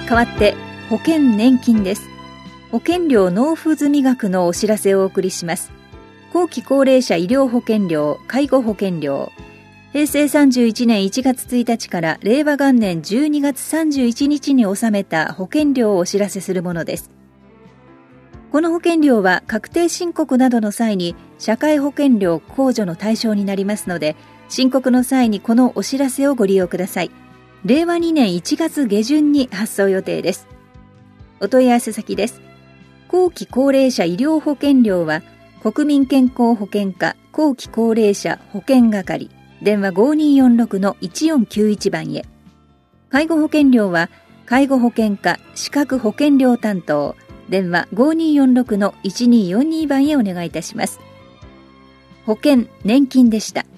代わって保険年金です。保険料納付済額のお知らせをお送りします。後期高齢者医療保険料、介護保険料、平成31年1月1日から令和元年12月31日に納めた保険料をお知らせするものです。この保険料は確定申告などの際に社会保険料控除の対象になりますので、申告の際にこのお知らせをご利用ください。令和2年1月下旬に発送予定です。お問い合わせ先です。後期高齢者医療保険料は国民健康保険課後期高齢者保険係、電話 5246-1491 番へ。介護保険料は介護保険課資格保険料担当、電話 5246-1242 番へお願いいたします。保険年金でした。